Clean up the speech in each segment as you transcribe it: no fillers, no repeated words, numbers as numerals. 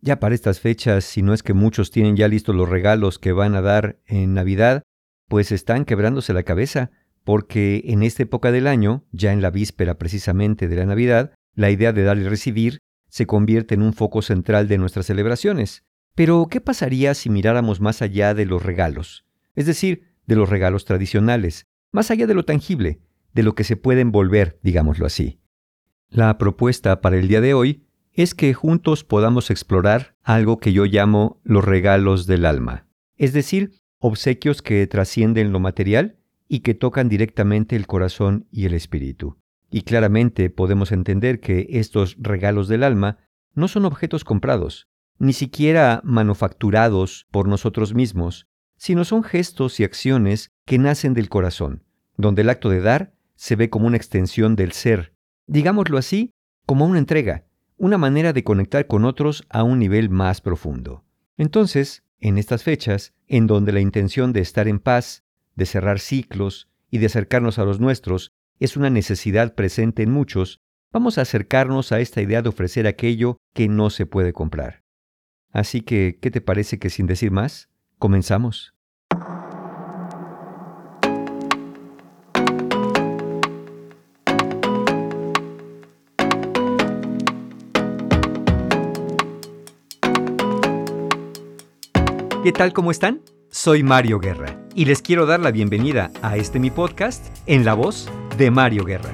Ya para estas fechas, si no es que muchos tienen ya listos los regalos que van a dar en Navidad, pues están quebrándose la cabeza, porque en esta época del año, ya en la víspera precisamente de la Navidad, la idea de dar y recibir se convierte en un foco central de nuestras celebraciones. Pero, ¿qué pasaría si miráramos más allá de los regalos? Es decir, de los regalos tradicionales, más allá de lo tangible, de lo que se puede envolver, digámoslo así. La propuesta para el día de hoy es que juntos podamos explorar algo que yo llamo los regalos del alma, es decir, obsequios que trascienden lo material y que tocan directamente el corazón y el espíritu. Y claramente podemos entender que estos regalos del alma no son objetos comprados, ni siquiera manufacturados por nosotros mismos, sino son gestos y acciones que nacen del corazón, donde el acto de dar se ve como una extensión del ser, digámoslo así, como una entrega, una manera de conectar con otros a un nivel más profundo. Entonces, en estas fechas, en donde la intención de estar en paz, de cerrar ciclos y de acercarnos a los nuestros es una necesidad presente en muchos, vamos a acercarnos a esta idea de ofrecer aquello que no se puede comprar. Así que, ¿qué te parece que sin decir más, comenzamos? ¿Qué tal? ¿Cómo están? Soy Mario Guerra y les quiero dar la bienvenida a mi podcast en la voz de Mario Guerra.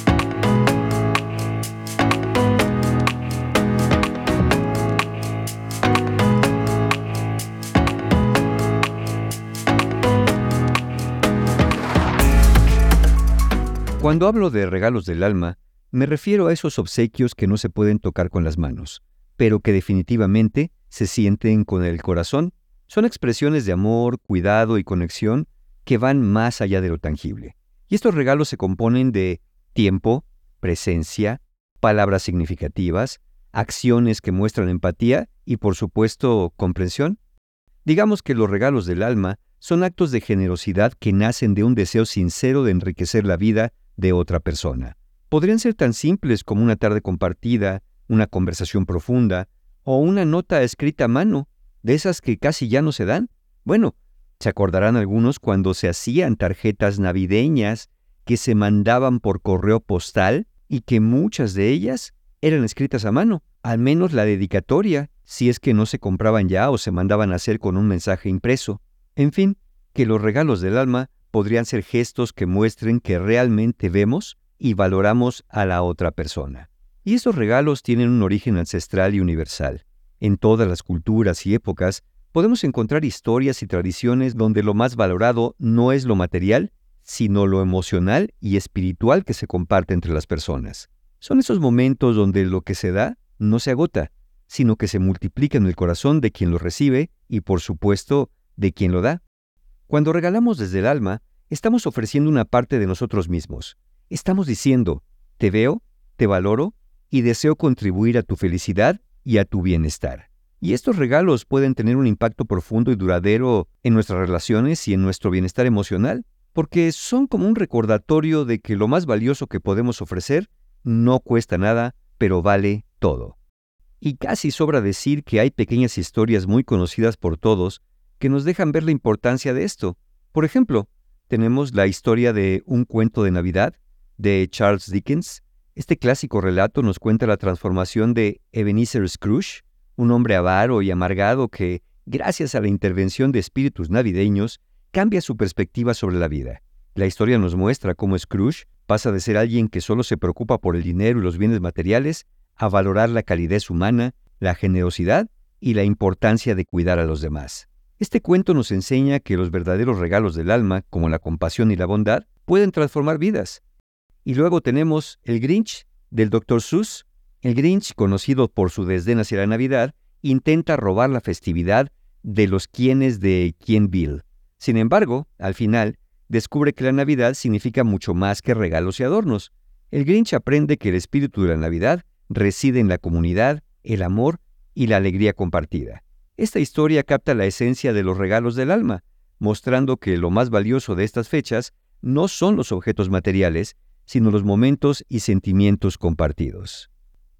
Cuando hablo de regalos del alma, me refiero a esos obsequios que no se pueden tocar con las manos, pero que definitivamente se sienten con el corazón. Son expresiones de amor, cuidado y conexión que van más allá de lo tangible. Y estos regalos se componen de tiempo, presencia, palabras significativas, acciones que muestran empatía y, por supuesto, comprensión. Digamos que los regalos del alma son actos de generosidad que nacen de un deseo sincero de enriquecer la vida de otra persona. Podrían ser tan simples como una tarde compartida, una conversación profunda o una nota escrita a mano, de esas que casi ya no se dan. Bueno, se acordarán algunos cuando se hacían tarjetas navideñas que se mandaban por correo postal y que muchas de ellas eran escritas a mano, al menos la dedicatoria, si es que no se compraban ya o se mandaban a hacer con un mensaje impreso. En fin, que los regalos del alma podrían ser gestos que muestren que realmente vemos y valoramos a la otra persona. Y estos regalos tienen un origen ancestral y universal. En todas las culturas y épocas podemos encontrar historias y tradiciones donde lo más valorado no es lo material, sino lo emocional y espiritual que se comparte entre las personas. Son esos momentos donde lo que se da no se agota, sino que se multiplica en el corazón de quien lo recibe y, por supuesto, de quien lo da. Cuando regalamos desde el alma, estamos ofreciendo una parte de nosotros mismos. Estamos diciendo, te veo, te valoro y deseo contribuir a tu felicidad y a tu bienestar. Y estos regalos pueden tener un impacto profundo y duradero en nuestras relaciones y en nuestro bienestar emocional, porque son como un recordatorio de que lo más valioso que podemos ofrecer no cuesta nada, pero vale todo. Y casi sobra decir que hay pequeñas historias muy conocidas por todos que nos dejan ver la importancia de esto. Por ejemplo, tenemos la historia de Un cuento de Navidad, de Charles Dickens. Este clásico relato nos cuenta la transformación de Ebenezer Scrooge, un hombre avaro y amargado que, gracias a la intervención de espíritus navideños, cambia su perspectiva sobre la vida. La historia nos muestra cómo Scrooge pasa de ser alguien que solo se preocupa por el dinero y los bienes materiales a valorar la calidez humana, la generosidad y la importancia de cuidar a los demás. Este cuento nos enseña que los verdaderos regalos del alma, como la compasión y la bondad, pueden transformar vidas. Y luego tenemos El Grinch, del Dr. Seuss. El Grinch, conocido por su desdén hacia la Navidad, intenta robar la festividad de los quienes de Quienville. Sin embargo, al final, descubre que la Navidad significa mucho más que regalos y adornos. El Grinch aprende que el espíritu de la Navidad reside en la comunidad, el amor y la alegría compartida. Esta historia capta la esencia de los regalos del alma, mostrando que lo más valioso de estas fechas no son los objetos materiales, sino los momentos y sentimientos compartidos.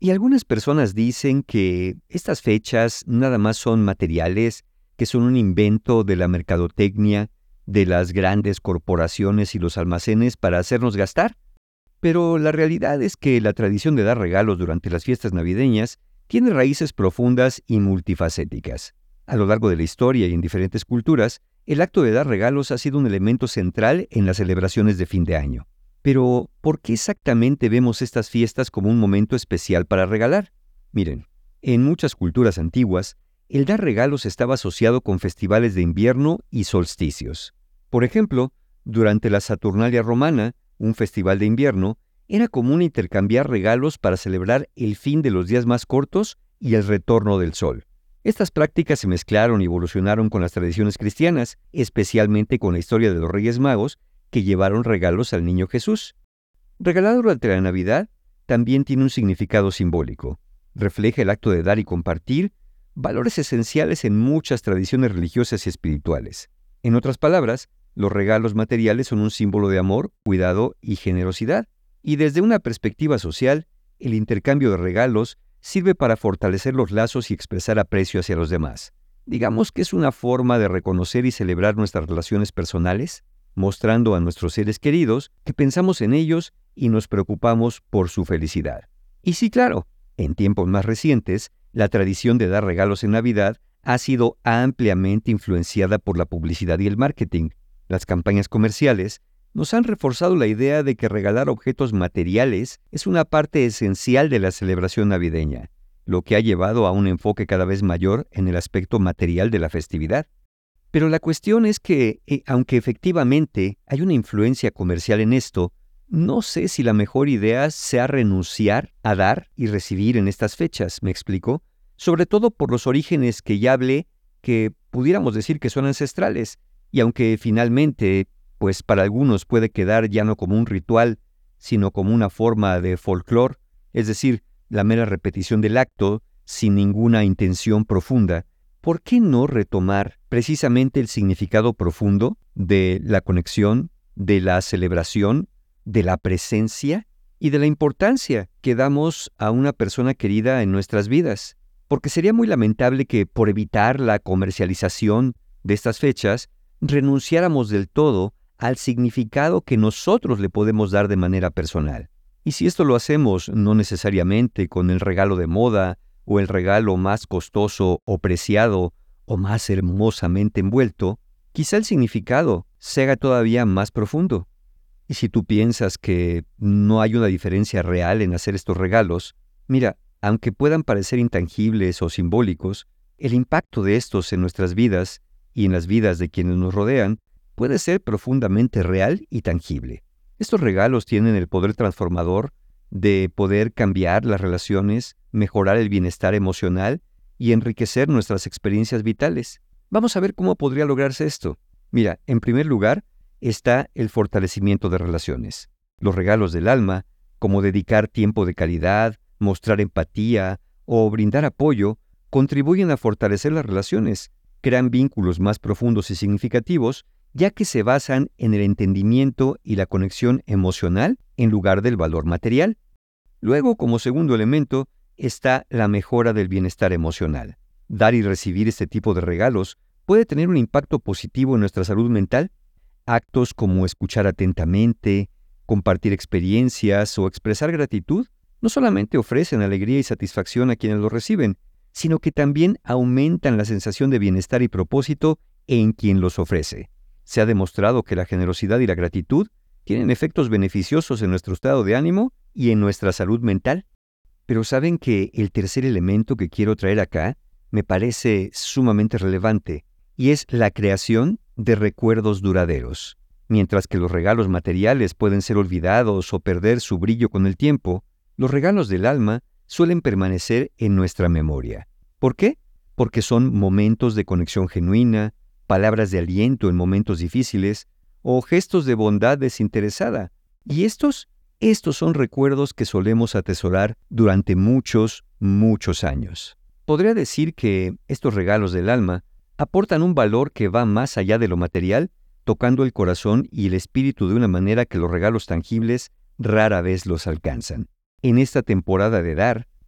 Y algunas personas dicen que estas fechas nada más son materiales, que son un invento de la mercadotecnia, de las grandes corporaciones y los almacenes para hacernos gastar. Pero la realidad es que la tradición de dar regalos durante las fiestas navideñas tiene raíces profundas y multifacéticas. A lo largo de la historia y en diferentes culturas, el acto de dar regalos ha sido un elemento central en las celebraciones de fin de año. Pero, ¿por qué exactamente vemos estas fiestas como un momento especial para regalar? Miren, en muchas culturas antiguas, el dar regalos estaba asociado con festivales de invierno y solsticios. Por ejemplo, durante la Saturnalia romana, un festival de invierno, era común intercambiar regalos para celebrar el fin de los días más cortos y el retorno del sol. Estas prácticas se mezclaron y evolucionaron con las tradiciones cristianas, especialmente con la historia de los Reyes Magos, que llevaron regalos al niño Jesús. Regalar durante la Navidad también tiene un significado simbólico. Refleja el acto de dar y compartir, valores esenciales en muchas tradiciones religiosas y espirituales. En otras palabras, los regalos materiales son un símbolo de amor, cuidado y generosidad. Y desde una perspectiva social, el intercambio de regalos sirve para fortalecer los lazos y expresar aprecio hacia los demás. Digamos que es una forma de reconocer y celebrar nuestras relaciones personales, mostrando a nuestros seres queridos que pensamos en ellos y nos preocupamos por su felicidad. Y sí, claro, en tiempos más recientes, la tradición de dar regalos en Navidad ha sido ampliamente influenciada por la publicidad y el marketing. Las campañas comerciales nos han reforzado la idea de que regalar objetos materiales es una parte esencial de la celebración navideña, lo que ha llevado a un enfoque cada vez mayor en el aspecto material de la festividad. Pero la cuestión es que, aunque efectivamente hay una influencia comercial en esto, no sé si la mejor idea sea renunciar a dar y recibir en estas fechas, ¿me explico? Sobre todo por los orígenes que ya hablé, que pudiéramos decir que son ancestrales, y aunque finalmente, pues para algunos puede quedar ya no como un ritual, sino como una forma de folclore, es decir, la mera repetición del acto, sin ninguna intención profunda, ¿por qué no retomar precisamente el significado profundo de la conexión, de la celebración, de la presencia y de la importancia que damos a una persona querida en nuestras vidas? Porque sería muy lamentable que, por evitar la comercialización de estas fechas, renunciáramos del todo al significado que nosotros le podemos dar de manera personal. Y si esto lo hacemos no necesariamente con el regalo de moda, o el regalo más costoso o preciado o más hermosamente envuelto, quizá el significado se haga todavía más profundo. Y si tú piensas que no hay una diferencia real en hacer estos regalos, mira, aunque puedan parecer intangibles o simbólicos, el impacto de estos en nuestras vidas y en las vidas de quienes nos rodean puede ser profundamente real y tangible. Estos regalos tienen el poder transformador de poder cambiar las relaciones, mejorar el bienestar emocional y enriquecer nuestras experiencias vitales. Vamos a ver cómo podría lograrse esto. Mira, en primer lugar está el fortalecimiento de relaciones. Los regalos del alma, como dedicar tiempo de calidad, mostrar empatía o brindar apoyo, contribuyen a fortalecer las relaciones, crean vínculos más profundos y significativos, ya que se basan en el entendimiento y la conexión emocional en lugar del valor material. Luego, como segundo elemento, está la mejora del bienestar emocional. Dar y recibir este tipo de regalos puede tener un impacto positivo en nuestra salud mental. Actos como escuchar atentamente, compartir experiencias o expresar gratitud no solamente ofrecen alegría y satisfacción a quienes lo reciben, sino que también aumentan la sensación de bienestar y propósito en quien los ofrece. Se ha demostrado que la generosidad y la gratitud tienen efectos beneficiosos en nuestro estado de ánimo y en nuestra salud mental. Pero ¿saben que el tercer elemento que quiero traer acá me parece sumamente relevante? Y es la creación de recuerdos duraderos. Mientras que los regalos materiales pueden ser olvidados o perder su brillo con el tiempo, los regalos del alma suelen permanecer en nuestra memoria. ¿Por qué? Porque son momentos de conexión genuina, palabras de aliento en momentos difíciles o gestos de bondad desinteresada. Y estos son recuerdos que solemos atesorar durante muchos, muchos años. Podría decir que estos regalos del alma aportan un valor que va más allá de lo material, tocando el corazón y el espíritu de una manera que los regalos tangibles rara vez los alcanzan. En esta temporada de dar,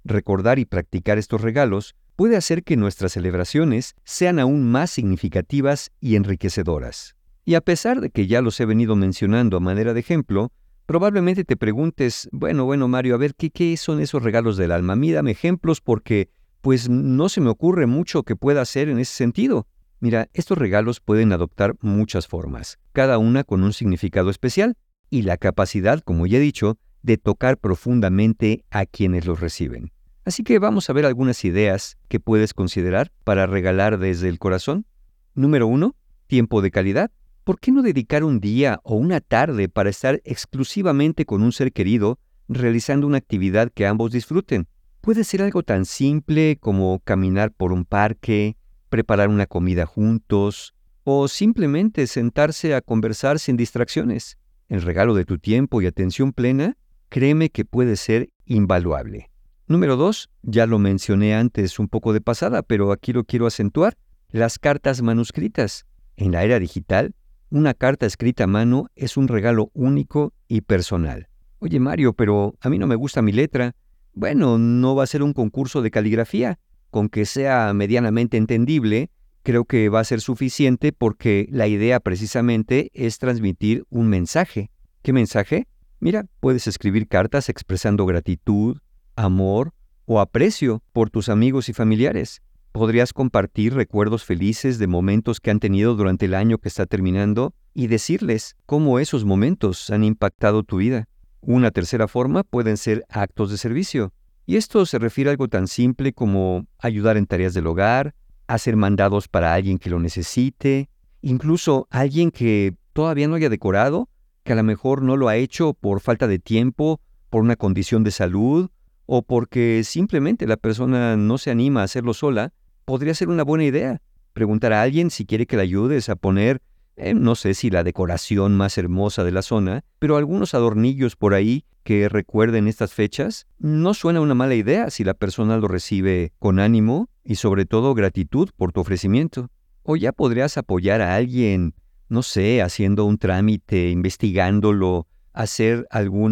Recordar y practicar estos regalos puede hacer que nuestras celebraciones sean aún más significativas y enriquecedoras. Y a pesar de que ya los he venido mencionando a manera de ejemplo, probablemente te preguntes, bueno, Mario, a ver, ¿qué son esos regalos del alma? A mí dame ejemplos porque, pues, no se me ocurre mucho que pueda hacer en ese sentido. Mira, estos regalos pueden adoptar muchas formas, cada una con un significado especial y la capacidad, como ya he dicho, de tocar profundamente a quienes los reciben. Así que vamos a ver algunas ideas que puedes considerar para regalar desde el corazón. Número 1, tiempo de calidad. ¿Por qué no dedicar un día o una tarde para estar exclusivamente con un ser querido realizando una actividad que ambos disfruten? Puede ser algo tan simple como caminar por un parque, preparar una comida juntos o simplemente sentarse a conversar sin distracciones. El regalo de tu tiempo y atención plena, créeme que puede ser invaluable. Número 2, ya lo mencioné antes un poco de pasada, pero aquí lo quiero acentuar, las cartas manuscritas. En la era digital, una carta escrita a mano es un regalo único y personal. Oye Mario, pero a mí no me gusta mi letra. Bueno, no va a ser un concurso de caligrafía. Con que sea medianamente entendible, creo que va a ser suficiente porque la idea precisamente es transmitir un mensaje. ¿Qué mensaje? Mira, puedes escribir cartas expresando gratitud, amor o aprecio por tus amigos y familiares. Podrías compartir recuerdos felices de momentos que han tenido durante el año que está terminando y decirles cómo esos momentos han impactado tu vida. Una tercera forma pueden ser actos de servicio. Y esto se refiere a algo tan simple como ayudar en tareas del hogar, hacer mandados para alguien que lo necesite, incluso alguien que todavía no haya decorado, que a lo mejor no lo ha hecho por falta de tiempo, por una condición de salud o porque simplemente la persona no se anima a hacerlo sola. Podría ser una buena idea preguntar a alguien si quiere que le ayudes a poner, no sé si la decoración más hermosa de la zona, pero algunos adornillos por ahí que recuerden estas fechas. No suena una mala idea si la persona lo recibe con ánimo y sobre todo gratitud por tu ofrecimiento. O ya podrías apoyar a alguien, no sé, haciendo un trámite, investigándolo, hacer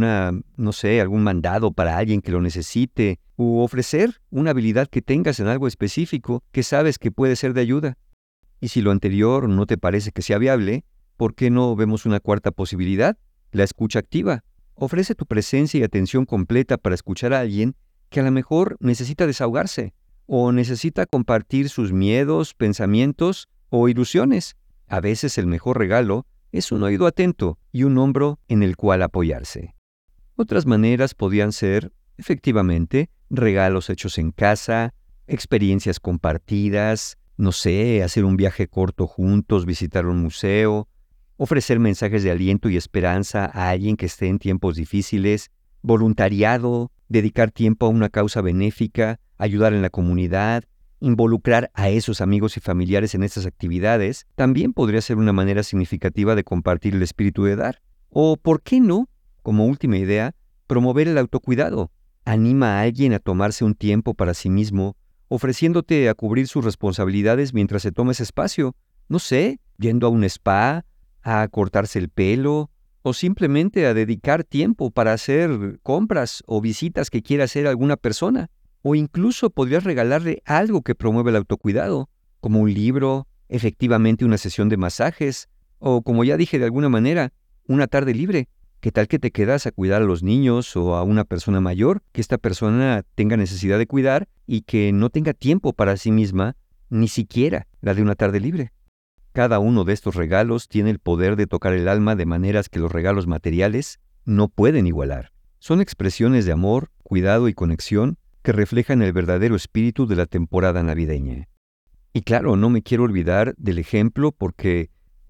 algún mandado para alguien que lo necesite, u ofrecer una habilidad que tengas en algo específico que sabes que puede ser de ayuda. Y si lo anterior no te parece que sea viable, ¿por qué no vemos una cuarta posibilidad? La escucha activa. Ofrece tu presencia y atención completa para escuchar a alguien que a lo mejor necesita desahogarse o necesita compartir sus miedos, pensamientos o ilusiones. A veces el mejor regalo es un oído atento y un hombro en el cual apoyarse. Otras maneras podían ser, efectivamente, regalos hechos en casa, experiencias compartidas, no sé, hacer un viaje corto juntos, visitar un museo, ofrecer mensajes de aliento y esperanza a alguien que esté en tiempos difíciles, voluntariado, dedicar tiempo a una causa benéfica, ayudar en la comunidad, involucrar a esos amigos y familiares en estas actividades, también podría ser una manera significativa de compartir el espíritu de dar. O, ¿por qué no? Como última idea, promover el autocuidado. Anima a alguien a tomarse un tiempo para sí mismo, ofreciéndote a cubrir sus responsabilidades mientras se toma ese espacio. No sé, yendo a un spa, a cortarse el pelo, o simplemente a dedicar tiempo para hacer compras o visitas que quiera hacer alguna persona. O incluso podrías regalarle algo que promueva el autocuidado, como un libro, efectivamente una sesión de masajes, o como ya dije de alguna manera, una tarde libre. ¿Qué tal que te quedas a cuidar a los niños o a una persona mayor que esta persona tenga necesidad de cuidar y que no tenga tiempo para sí misma, ni siquiera la de una tarde libre? Cada uno de estos regalos tiene el poder de tocar el alma de maneras que los regalos materiales no pueden igualar. Son expresiones de amor, cuidado y conexión que reflejan el verdadero espíritu de la temporada navideña. Y claro, no me quiero olvidar del ejemplo porque,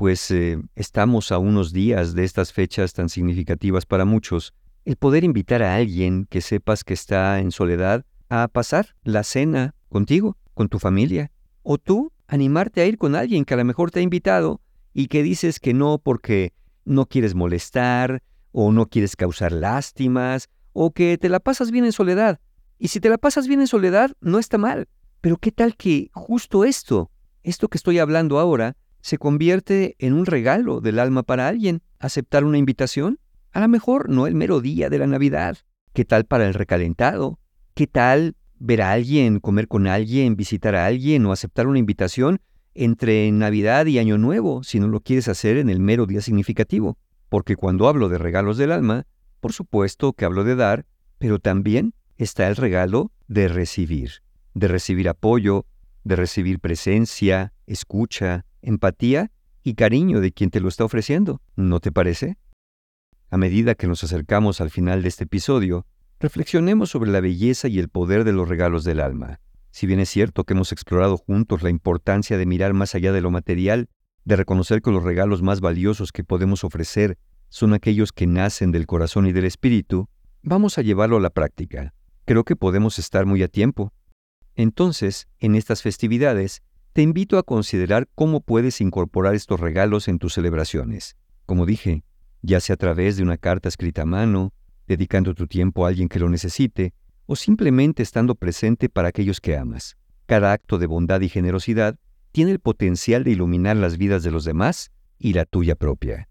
estamos a unos días de estas fechas tan significativas para muchos. El poder invitar a alguien que sepas que está en soledad a pasar la cena contigo, con tu familia. O tú, animarte a ir con alguien que a lo mejor te ha invitado y que dices que no porque no quieres molestar o no quieres causar lástimas o que te la pasas bien en soledad. Y si te la pasas bien en soledad, no está mal. Pero ¿qué tal que justo esto que estoy hablando ahora, se convierte en un regalo del alma para alguien? ¿Aceptar una invitación? A lo mejor no el mero día de la Navidad. ¿Qué tal para el recalentado? ¿Qué tal ver a alguien, comer con alguien, visitar a alguien o aceptar una invitación entre Navidad y Año Nuevo, si no lo quieres hacer en el mero día significativo? Porque cuando hablo de regalos del alma, por supuesto que hablo de dar, pero también está el regalo de recibir apoyo, de recibir presencia, escucha, empatía y cariño de quien te lo está ofreciendo. ¿No te parece? A medida que nos acercamos al final de este episodio, reflexionemos sobre la belleza y el poder de los regalos del alma. Si bien es cierto que hemos explorado juntos la importancia de mirar más allá de lo material, de reconocer que los regalos más valiosos que podemos ofrecer son aquellos que nacen del corazón y del espíritu, vamos a llevarlo a la práctica. Creo que podemos estar muy a tiempo. Entonces, en estas festividades, te invito a considerar cómo puedes incorporar estos regalos en tus celebraciones. Como dije, ya sea a través de una carta escrita a mano, dedicando tu tiempo a alguien que lo necesite, o simplemente estando presente para aquellos que amas. Cada acto de bondad y generosidad tiene el potencial de iluminar las vidas de los demás y la tuya propia.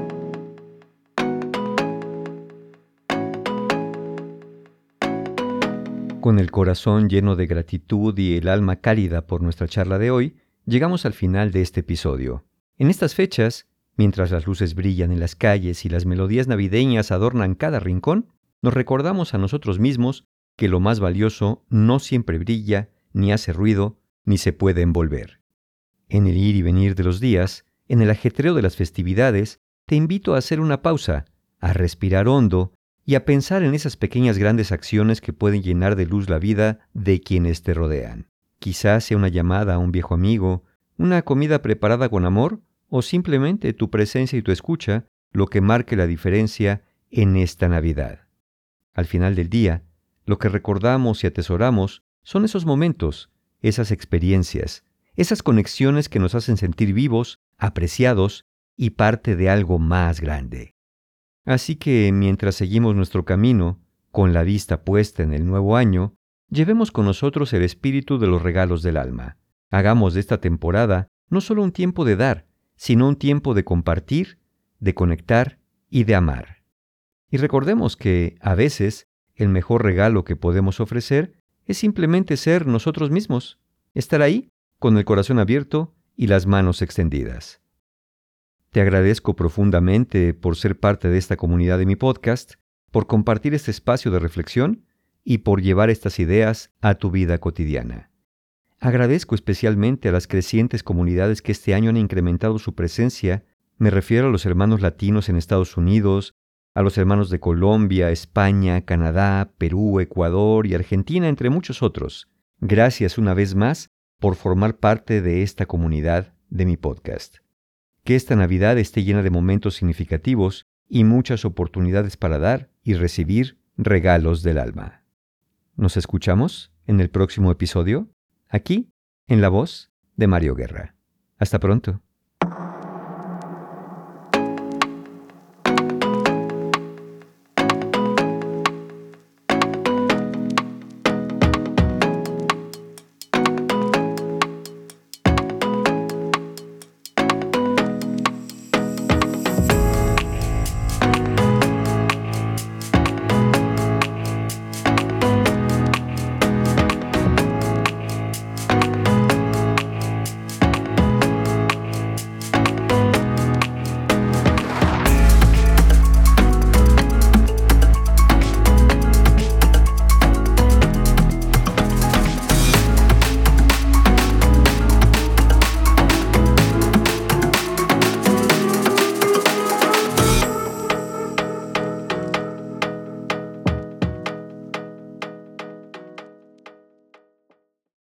Con el corazón lleno de gratitud y el alma cálida por nuestra charla de hoy, llegamos al final de este episodio. En estas fechas, mientras las luces brillan en las calles y las melodías navideñas adornan cada rincón, nos recordamos a nosotros mismos que lo más valioso no siempre brilla, ni hace ruido, ni se puede envolver. En el ir y venir de los días, en el ajetreo de las festividades, te invito a hacer una pausa, a respirar hondo y a pensar en esas pequeñas grandes acciones que pueden llenar de luz la vida de quienes te rodean. Quizás sea una llamada a un viejo amigo, una comida preparada con amor, o simplemente tu presencia y tu escucha lo que marque la diferencia en esta Navidad. Al final del día, lo que recordamos y atesoramos son esos momentos, esas experiencias, esas conexiones que nos hacen sentir vivos, apreciados y parte de algo más grande. Así que mientras seguimos nuestro camino, con la vista puesta en el nuevo año, llevemos con nosotros el espíritu de los regalos del alma. Hagamos de esta temporada no solo un tiempo de dar, sino un tiempo de compartir, de conectar y de amar. Y recordemos que, a veces, el mejor regalo que podemos ofrecer es simplemente ser nosotros mismos, estar ahí, con el corazón abierto y las manos extendidas. Te agradezco profundamente por ser parte de esta comunidad de mi podcast, por compartir este espacio de reflexión y por llevar estas ideas a tu vida cotidiana. Agradezco especialmente a las crecientes comunidades que este año han incrementado su presencia. Me refiero a los hermanos latinos en Estados Unidos, a los hermanos de Colombia, España, Canadá, Perú, Ecuador y Argentina, entre muchos otros. Gracias una vez más por formar parte de esta comunidad de mi podcast. Que esta Navidad esté llena de momentos significativos y muchas oportunidades para dar y recibir regalos del alma. ¿Nos escuchamos en el próximo episodio? Aquí, en la voz de Mario Guerra. Hasta pronto.